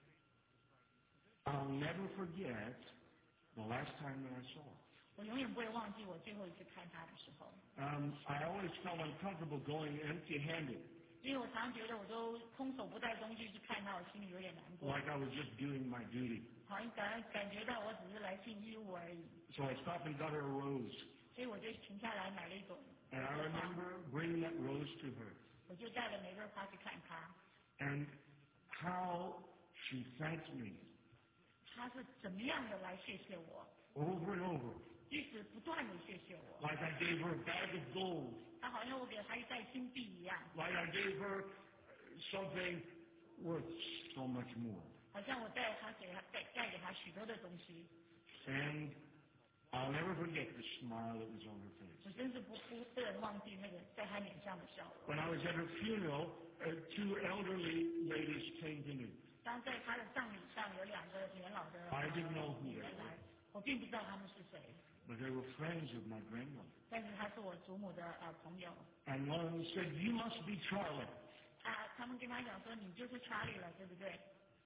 I'll never forget the last time that I saw her. 我永远不会忘记我最后一次看他的时候， I always felt uncomfortable going empty-handed, 因为我常觉得我都空手不带东西去看他，我心里有点难过， like I was just doing my duty. 好像感觉到我只是来尽义务而已， So I stopped and got her a rose. 所以我就停下来买了一朵 And I 玫瑰花， remember bringing that rose to her 我就带了玫瑰花去看他， and how she thanked me 他是怎么样的来谢谢我， over and over, 一直不断的谢谢我， like I gave her a bag of gold, 他好像我给他一袋金币一样， like I gave her something worth so much more. 好像我带给他许多的东西， And I'll never forget the smile that was on her face. 我真是不能忘记那个在他脸上的笑容。 When I was at her funeral, 2 elderly ladies came to me. 当在他的葬礼上有2个年老的 I didn't know who 女 they 人来， 我并不知道他们是谁， but they were friends of my grandmother. 但是他是我祖母的朋友。 And one of them said, "You must be Charlie." 他们跟他讲说你就是查理了，对不对？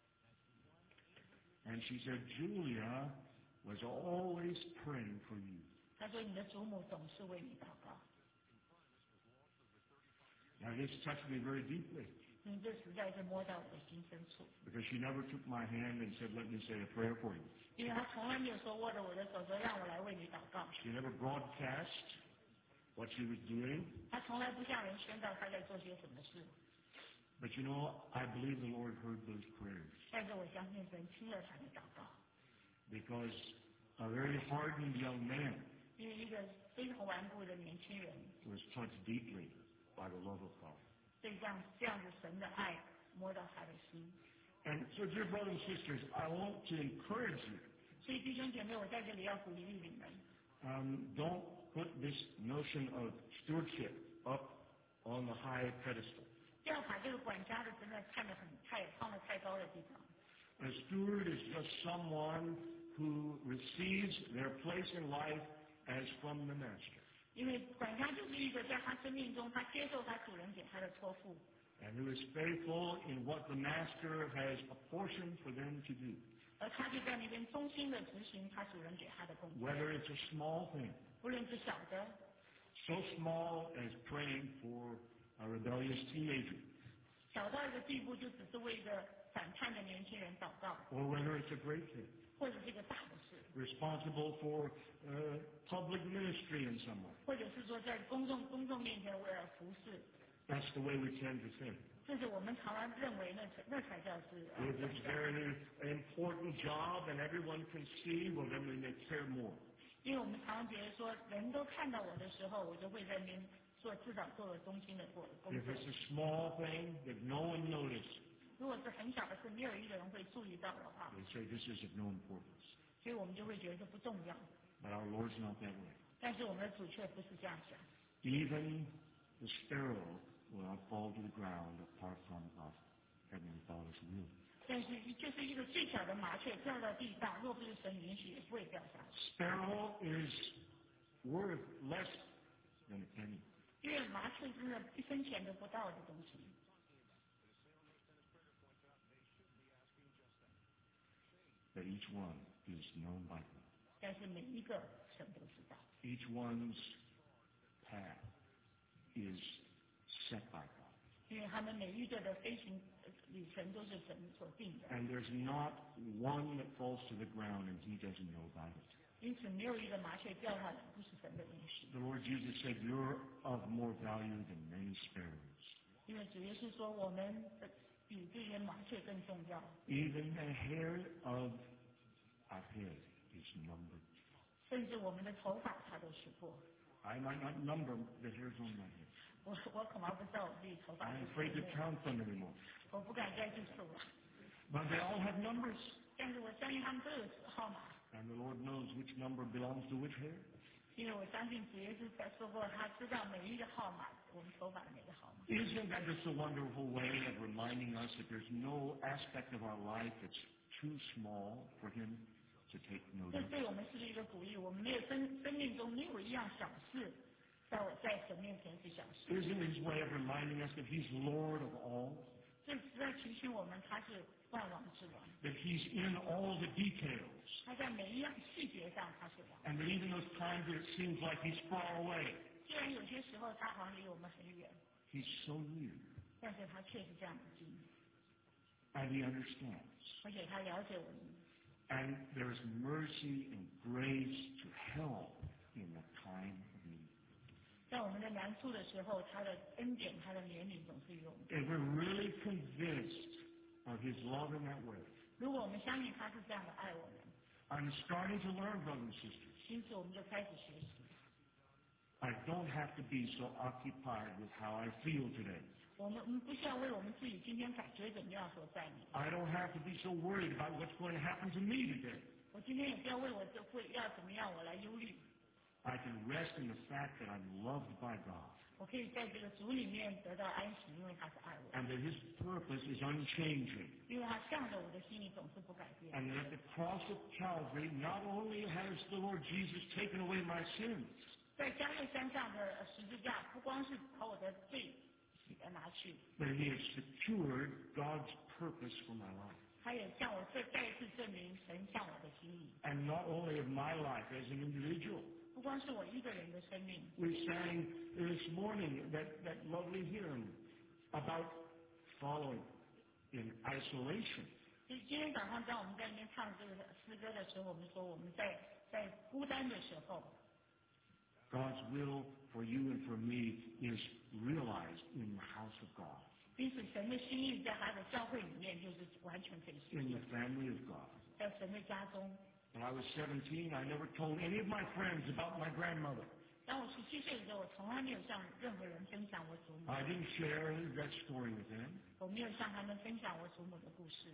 And she said, "Julia was always praying for you." 他说你的祖母总是为你祷告。 Now this touched me very deeply 这实在是摸到我的心深处， because she never took my hand and said, "Let me say a prayer for you." 因为他从来没有说握着我的手说让我来为你祷告。 She never broadcast what she was doing. 他从来不向人宣告他在做些什么事， But you know, I believe the Lord heard those prayers 但是我相信神听了他的祷告， because a very hardened young man 因为一个非常顽固的年轻人 was touched deeply by the love of God. 对这样子神的爱摸到他的心。 And so, dear brothers and sisters, I want to encourage you. 所以弟兄姐妹，我在这里要鼓励你们， Don't put this notion of stewardship up on the high pedestal. 不要把这个管家的真的放得太高的地方。 A steward is just someone who receives their place in life as from the master, 因为管家就是一个在他生命中，他接受他主人给他的托付， and who is faithful in what the master has apportioned for them to do. 而他就在那边忠心的执行他主人给他的工作， Whether it's a small thing, 不论是小的， so small as praying for a rebellious teenager, 小到一个地步，就只是为一个反叛的年轻人祷告， or whether it's a great thing, 或者是一个大的事， responsible for public ministry in some way. 或者是说在公众面前为了服侍， That's the way we tend to think. 这是我们常常认为那才叫是 If it's very important job and everyone can see, well, then we may care more. 因为我们常常觉得说，人都看到我的时候，我就会在那边至少做了忠心的工 If 作。 it's a small thing that no one noticed, 如果是很小的事，没有一个人会注意到的话， they say this is of no importance. 所以我们就会觉得这不重要。 But our Lord's not that way. 但是我们的主却不是这样想， Even the sparrow will not fall to the ground apart from God's heavenly Father's will. 但是就是一个最小的麻雀掉到地上，若不是神允许，也不会掉下来。 Sparrow is worth less than a penny. 因为麻雀真的1分钱都不到的东西， But each one is known by God. 但是每一个神都知道， Each one's path is set by God. 因为他们每一个的飞行旅程都是神所定的， And there's not one that falls to the ground and he doesn't know about it. 因此没有一个麻雀掉下来不是神的允许。 The Lord Jesus said, "You're of more value than many sparrows." 因为主耶稣说，我们比这些麻雀更重要， Even the hair of our head is numbered. 甚至我们的头发他都数过。 I might not number the hairs on my head. 我恐怕不知道我自己头发 I'm 是 afraid 谁 to 的， count them anymore. 我不敢再去数了。 But they all have numbers. 但是我相信他们都有号码， And the Lord knows which number belongs to which hair. 因为我相信主耶稣才说过，他知道每一个号码，我们头发的每个号码。 Isn't that just a wonderful way of reminding us that there's no aspect of our life that's too small for Him to take note 这 of? 对我们是一个鼓励，我们没有生命中没有一样小事，在神面前是小事。 Isn't His way of reminding us that He's Lord of all? 这实在提醒我们，他是万王之王， That He's in all the details? 他在每一样细节上他是王。 And that even those times that it seems like He's far away, 虽然有些时候他好像离我们很远， He's so near. 但是他却是这样的近， And He understands. 而且他了解我们。 And there's mercy and grace to help in the time of need. 在我们的难处的时候，他的恩典、他的怜悯总是与我们。 If we're really convinced of His love in that way, 如果我们相信他是这样的爱我们， I'm starting to learn, brothers and sisters. 因此我们就开始学习。 I don't have to be so occupied with how I feel today. 我们不需要为我们自己今天感觉怎么样所在意。 I don't have to be so worried about what's going to happen to me today. 我今天也不要为我要怎么样我来忧虑。 I can rest in the fact that I'm loved by God. 我可以在这个主里面得到安息，因为他是爱我， and that His purpose is unchanging. 因为他向着我的心里总是不改变。 And that the cross of Calvary not only has the Lord Jesus taken away my sins, 在加略山上的十字架，不光是把我的罪拿去， but He has secured God's purpose for my life. 他也向我再一次证明神向我的心意， And not only of my life as an individual. 不光是我一个人的生命。 We sang this morning that lovely hymn about following in isolation. 所以今天早上当我们在那边唱这个诗歌的时候，我们说我们在孤单的时候， God's will for you and for me is realized in the house of God, 因此神的心意在他的教会里面就是完全可以实 in 现 the，family of God. 在神的家中。 When I was 17, I never told any of my friends about my grandmother. 当我17岁的时候，我从来没有向任何人分享我祖母， I didn't share that story with them. 我没有向他们分享我祖母的故事，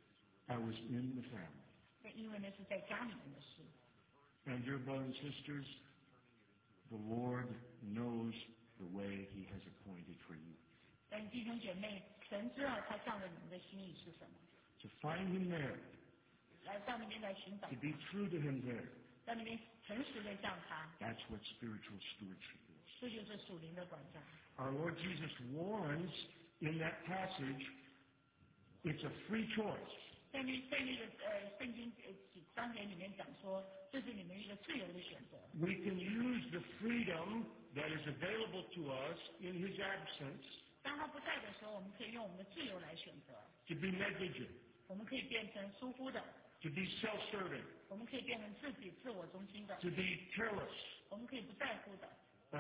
I was in the family. 因为那是在家里面的事。 And dear brothers and sisters, the Lord knows the way He has appointed for you. 但弟兄姐妹，神知道他向着你们的心意是什么， To find Him there, 来到那边来寻找 to be true to Him there, 在那边诚实的向他， that's what spiritual stewardship is. 这就是属灵的管家。 Our Lord Jesus warns in that passage, it's a free choice. 在那个圣经章节里面讲说，这是你们一个自由的选择。 We can use the freedom that is available to us in His absence 当他不在的时候，我们可以用我们的自由来选择， to be negligent, 我们可以变成疏忽的， to be self-serving, 我们可以变成自我中心的， to be careless, 我们可以不在乎的，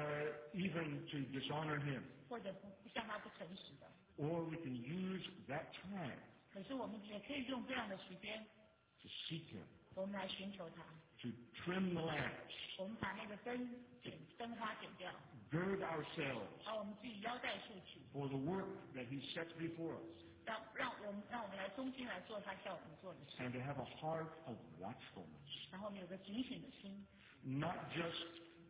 even to dishonor Him. 或者不向他不诚实的。 Or we can use that time 可是我们也可以用这样的时间， to seek Him, 我们来寻求他。 to trim the lamps, 我们把那个灯花剪掉， gird ourselves 把我们自己腰带束起， for the work that He sets before us, 让我们来忠心来做他叫我们做的事， and to have a heart of watchfulness. 然后我们有个警醒的心， Not just,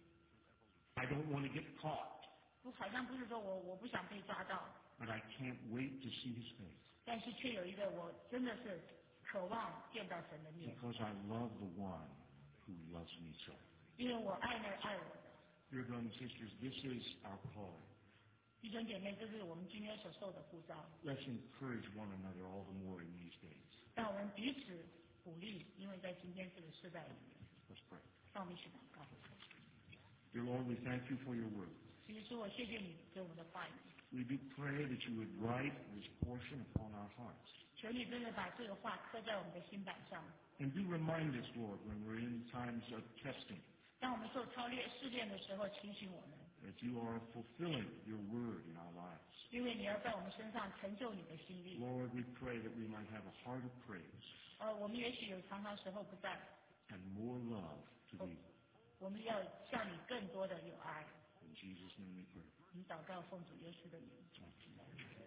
I don't want to get caught, 好像不是说我不想被抓到， but I can't wait to see His face, 但是却有一个我真的是渴望见到神的面， because I love the one who loves me so. 因为我爱那爱我的。 Dear brothers and sisters, this is our calling. 弟兄姐妹，这是我们今天所受的呼召， Let's encourage one another all the more in these days. 让我们彼此鼓励，因为在今天这个时代里面， Let's pray. 让我们一起祷告。 Dear Lord, we thank you for your word. 其实我谢谢你给我们的话语， We do pray that you would write this portion upon our hearts. 求你真的把这个话刻在我们的心板上， And do remind us, Lord, when we're in times of testing, 当我们受操练试炼的时候，提醒我们， that you are fulfilling your word in our lives. 因为你要在我们身上成就你的心意。 Lord, we pray that we might have a heart of praise 我们也许有常常时候不在， and more love to thee. 我们要向你更多的有爱。 In Jesus' name we pray. 你祷告奉主耶稣的名。 Amen.